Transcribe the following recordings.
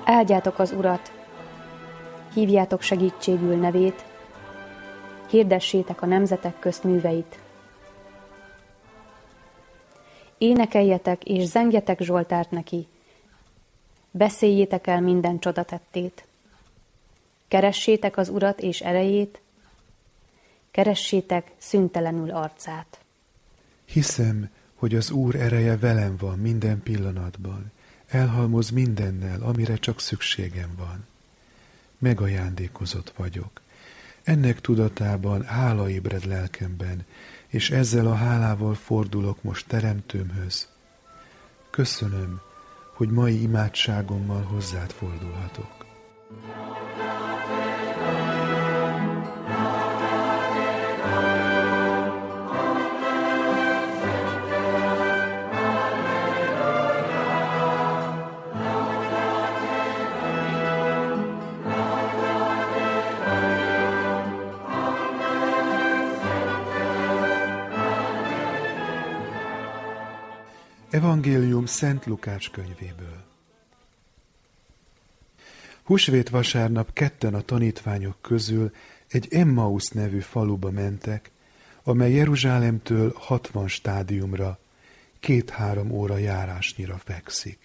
Áldjátok az Urat, hívjátok segítségül nevét, hirdessétek a nemzetek közt műveit. Énekeljetek és zengjetek Zsoltárt neki, beszéljétek el minden csodatettét. Keressétek az Urat és erejét, keressétek szüntelenül arcát. Hiszem, hogy az Úr ereje velem van minden pillanatban, elhalmoz mindennel, amire csak szükségem van. Megajándékozott vagyok. Ennek tudatában hála ébred lelkemben, és ezzel a hálával fordulok most Teremtőmhöz. Köszönöm, hogy mai imádságommal hozzád fordulhatok. Evangélium Szent Lukács könyvéből. Húsvét vasárnap ketten a tanítványok közül egy Emmaus nevű faluba mentek, amely Jeruzsálemtől 60 stádiumra, 2-3 óra járásnyira fekszik.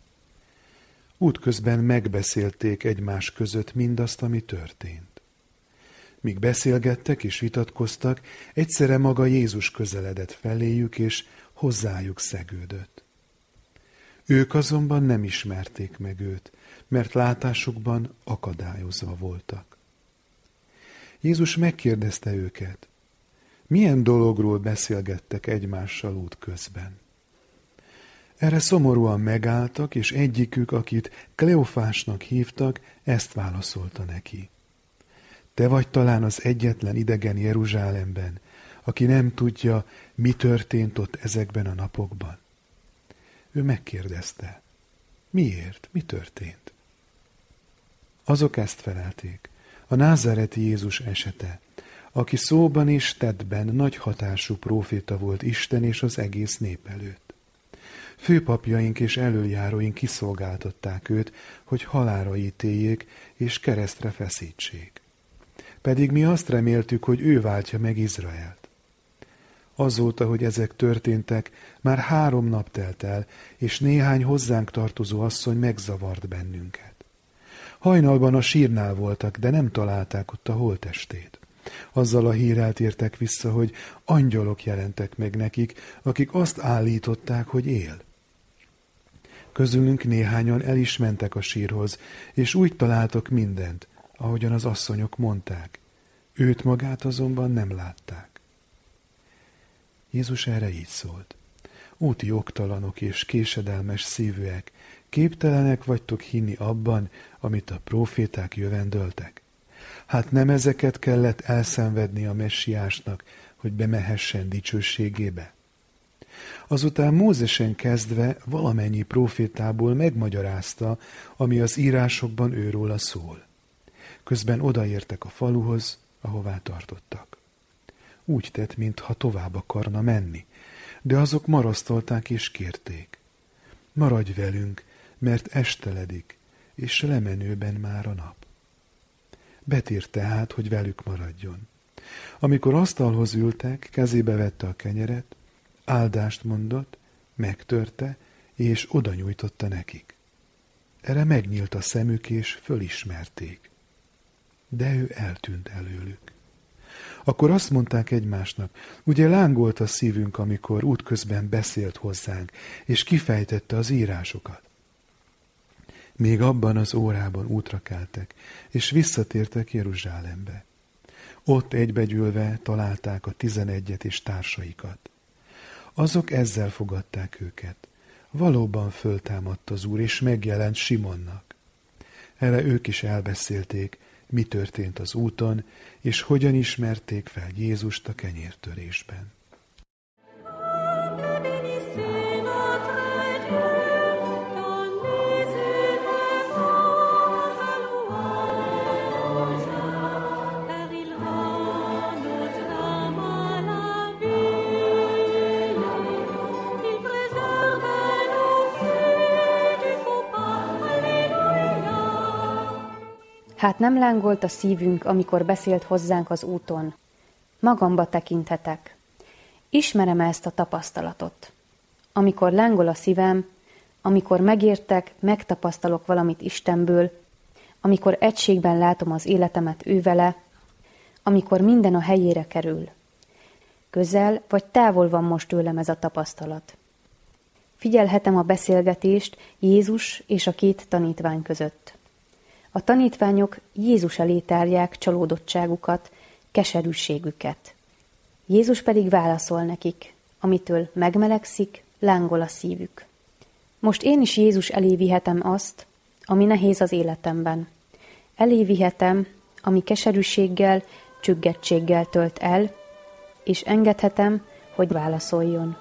Útközben megbeszélték egymás között mindazt, ami történt. Míg beszélgettek és vitatkoztak, egyszerre maga Jézus közeledett feléjük, és hozzájuk szegődött. Ők azonban nem ismerték meg őt, mert látásukban akadályozva voltak. Jézus megkérdezte őket, milyen dologról beszélgettek egymással útközben. Erre szomorúan megálltak, és egyikük, akit Kleofásnak hívtak, ezt válaszolta neki. Te vagy talán az egyetlen idegen Jeruzsálemben, aki nem tudja, mi történt ott ezekben a napokban. Ő megkérdezte, miért, mi történt? Azok ezt felelték, a názáreti Jézus esete, aki szóban és tettben nagy hatású próféta volt Isten és az egész nép előtt. Főpapjaink és elöljáróink kiszolgáltatták őt, hogy halálra ítéljék és keresztre feszítsék. Pedig mi azt reméltük, hogy ő váltja meg Izraelt. Azóta, hogy ezek történtek, már 3 nap telt el, és néhány hozzánk tartozó asszony megzavart bennünket. Hajnalban a sírnál voltak, de nem találták ott a holttestét. Azzal a hírrel tértek vissza, hogy angyalok jelentek meg nekik, akik azt állították, hogy él. Közülünk néhányan el is mentek a sírhoz, és úgy találtak mindent, ahogyan az asszonyok mondták. Őt magát azonban nem látták. Jézus erre így szólt. Úti oktalanok és késedelmes szívűek, képtelenek vagytok hinni abban, amit a próféták jövendöltek. Hát nem ezeket kellett elszenvedni a messiásnak, hogy bemehessen dicsőségébe? Azután Mózesen kezdve valamennyi prófétából megmagyarázta, ami az írásokban őróla szól. Közben odaértek a faluhoz, ahová tartottak. Úgy tett, mintha tovább akarna menni, de azok marasztalták és kérték. Maradj velünk, mert esteledik, és lemenőben már a nap. Betért tehát, hogy velük maradjon. Amikor asztalhoz ültek, kezébe vette a kenyeret, áldást mondott, megtörte, és oda nyújtotta nekik. Erre megnyílt a szemük, és fölismerték. De ő eltűnt előlük. Akkor azt mondták egymásnak, ugye lángolt a szívünk, amikor útközben beszélt hozzánk, és kifejtette az írásokat. Még abban az órában útra keltek, és visszatértek Jeruzsálembe. Ott egybegyűlve találták a 11-et és társaikat. Azok ezzel fogadták őket. Valóban föltámadt az Úr, és megjelent Simonnak. Erre ők is elbeszélték, mi történt az úton, és hogyan ismerték fel Jézust a kenyértörésben. Hát nem lángolt a szívünk, amikor beszélt hozzánk az úton. Magamba tekinthetek. Ismerem ezt a tapasztalatot. Amikor lángol a szívem, amikor megértek, megtapasztalok valamit Istenből, amikor egységben látom az életemet ővele, amikor minden a helyére kerül. Közel vagy távol van most tőlem ez a tapasztalat. Figyelhetem a beszélgetést Jézus és a két tanítvány között. A tanítványok Jézus elé tárják csalódottságukat, keserűségüket. Jézus pedig válaszol nekik, amitől megmelegszik, lángol a szívük. Most én is Jézus elé vihetem azt, ami nehéz az életemben. Elé vihetem, ami keserűséggel, csüggettséggel tölt el, és engedhetem, hogy válaszoljon.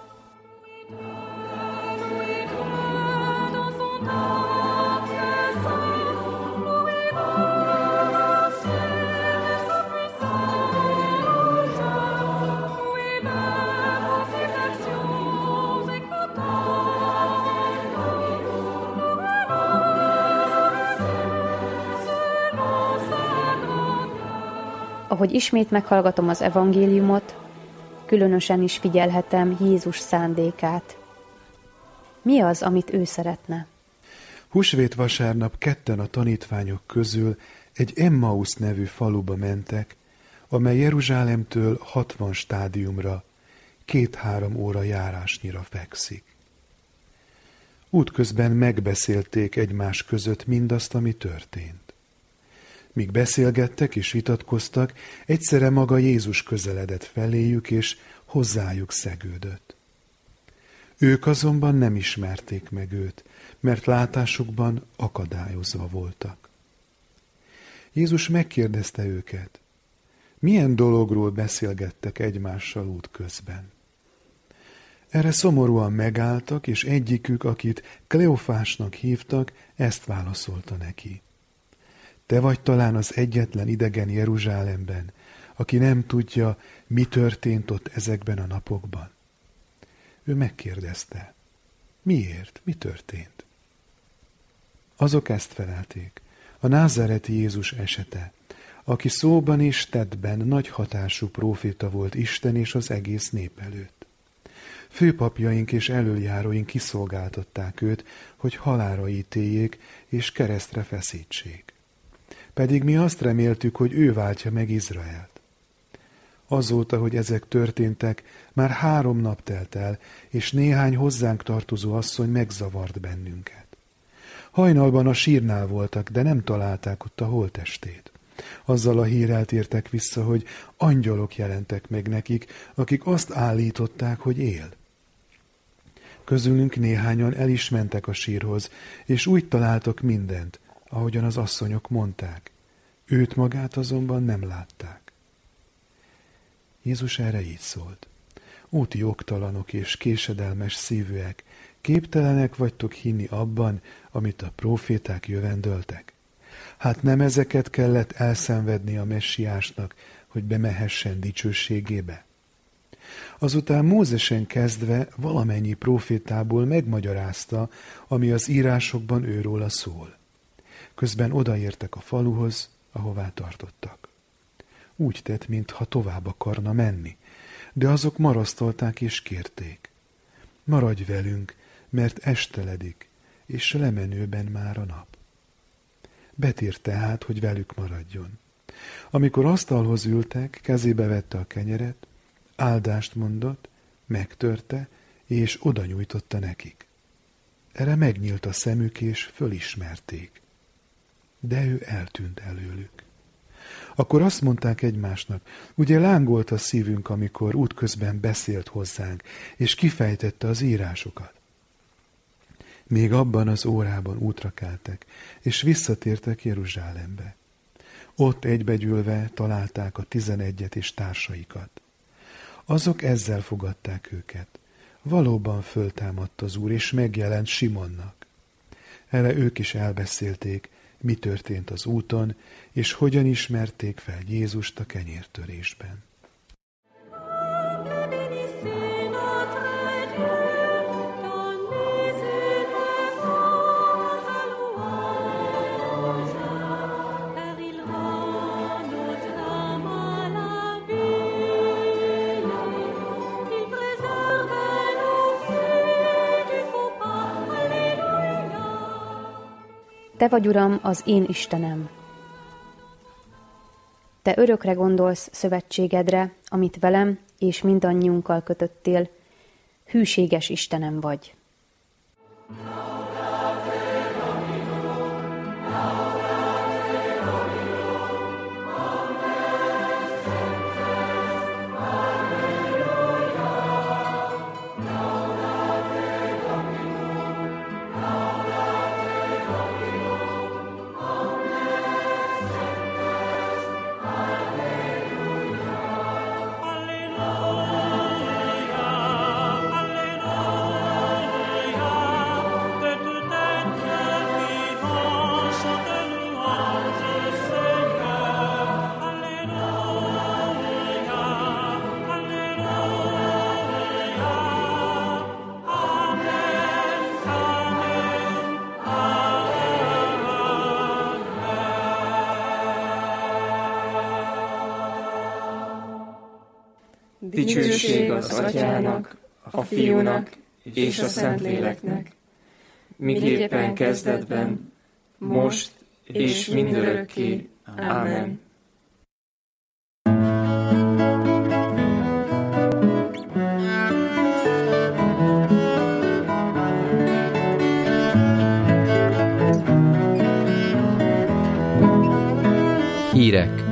Ahogy ismét meghallgatom az evangéliumot, különösen is figyelhetem Jézus szándékát. Mi az, amit ő szeretne? Húsvét vasárnap ketten a tanítványok közül egy Emmaus nevű faluba mentek, amely Jeruzsálemtől 60 stádiumra, 2-3 óra járásnyira fekszik. Útközben megbeszélték egymás között mindazt, ami történt. Míg beszélgettek és vitatkoztak, egyszerre maga Jézus közeledett feléjük, és hozzájuk szegődött. Ők azonban nem ismerték meg őt, mert látásukban akadályozva voltak. Jézus megkérdezte őket, milyen dologról beszélgettek egymással útközben. Erre szomorúan megálltak, és egyikük, akit Kleofásnak hívtak, ezt válaszolta neki. Te vagy talán az egyetlen idegen Jeruzsálemben, aki nem tudja, mi történt ott ezekben a napokban. Ő megkérdezte, miért, mi történt? Azok ezt felelték, a názáreti Jézus esete, aki szóban és tettben nagy hatású próféta volt Isten és az egész nép előtt. Főpapjaink és elöljáróink kiszolgáltatták őt, hogy halálra ítéljék és keresztre feszítsék. Pedig mi azt reméltük, hogy ő váltja meg Izraelt. Azóta, hogy ezek történtek, már 3 nap telt el, és néhány hozzánk tartozó asszony megzavart bennünket. Hajnalban a sírnál voltak, de nem találták ott a holttestét. Azzal a hírrel tértek vissza, hogy angyalok jelentek meg nekik, akik azt állították, hogy él. Közülünk néhányan el is mentek a sírhoz, és úgy találtak mindent, ahogyan az asszonyok mondták. Őt magát azonban nem látták. Jézus erre így szólt. Úti jogtalanok és késedelmes szívűek, képtelenek vagytok hinni abban, amit a próféták jövendöltek? Hát nem ezeket kellett elszenvedni a messiásnak, hogy bemehessen dicsőségébe? Azután Mózesen kezdve valamennyi prófétából megmagyarázta, ami az írásokban őróla szól. Közben odaértek a faluhoz, ahová tartottak. Úgy tett, mintha tovább akarna menni, de azok marasztalták és kérték. Maradj velünk, mert esteledik, és lemenőben már a nap. Betért tehát, hogy velük maradjon. Amikor asztalhoz ültek, kezébe vette a kenyeret, áldást mondott, megtörte, és oda nyújtotta nekik. Erre megnyílt a szemük, és fölismerték. De ő eltűnt előlük. Akkor azt mondták egymásnak, ugye lángolt a szívünk, amikor útközben beszélt hozzánk, és kifejtette az írásokat. Még abban az órában útra keltek, és visszatértek Jeruzsálembe. Ott egybegyűlve találták a 11-et és társaikat. Azok ezzel fogadták őket. Valóban föltámadt az Úr, és megjelent Simonnak. Erre ők is elbeszélték, mi történt az úton, és hogyan ismerték fel Jézust a kenyértörésben. Te vagy, Uram, az én Istenem. Te örökre gondolsz szövetségedre, amit velem és mindannyiunkkal kötöttél, hűséges Istenem vagy. Dicsőség az Atyának, a Fiúnak és a Szentléleknek, miképpen kezdetben, most és mindörökké. Ámen. Hírek.